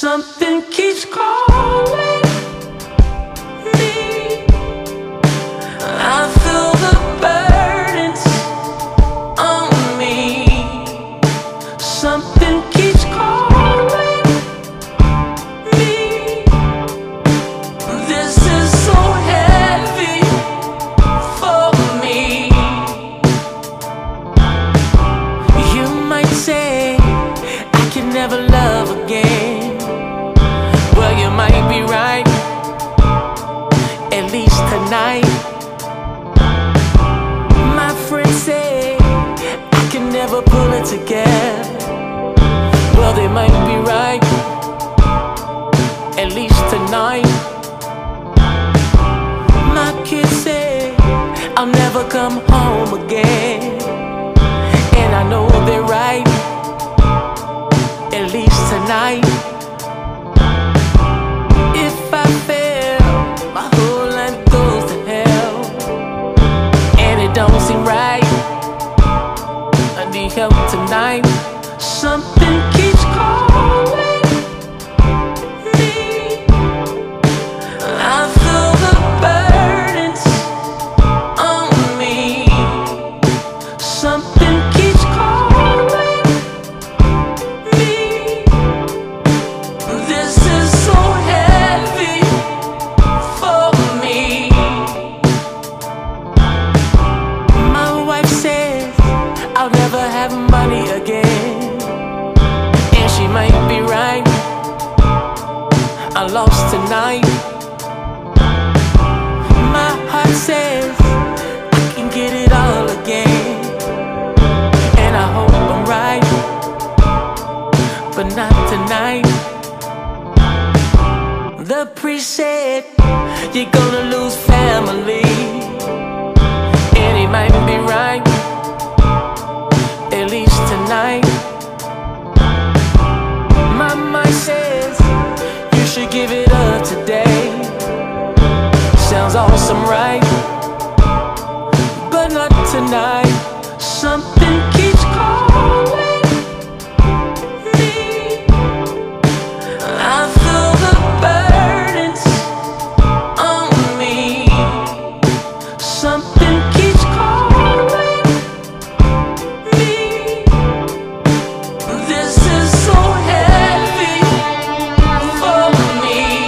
Something keeps calling me. I feel the burdens on me. Something keeps calling me. This is so heavy for me. You might say I can never love again. Well, you might be right, at least tonight. My friends say I can never pull it together. Well, they might be right, at least tonight. My kids say I'll never come home again, and I know they're right, at least tonight. If I fail, my whole life goes to hell, and it don't seem right. I need help tonight. Something keeps calling me. I feel the burdens on me. Something keeps calling me. This is so heavy for me. My wife says I'll never have money again, and she might be right. I lost tonight. My heart says I can get it all again, and I hope I'm right, but not tonight. The priest said you're gonna lose family, and he might be right, at least tonight. My mind says you should give it up today. Sounds awesome, right? But not tonight. Something keeps calling me. I feel the burdens on me. Something keeps calling me. This is so heavy for me.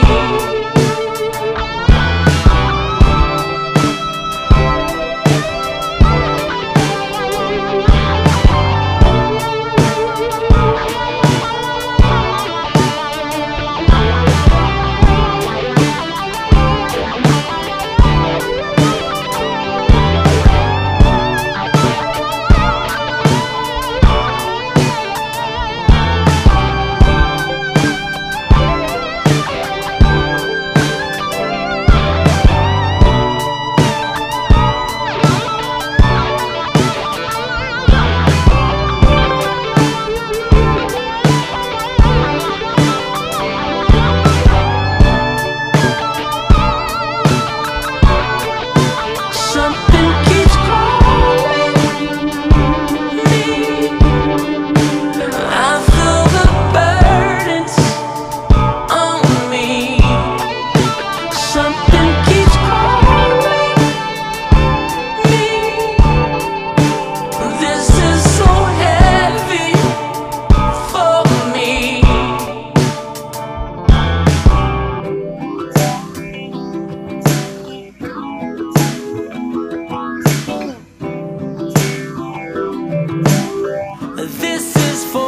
Something keeps calling me. I feel the burdens on me. Something keeps calling me. This is so heavy for me. This is for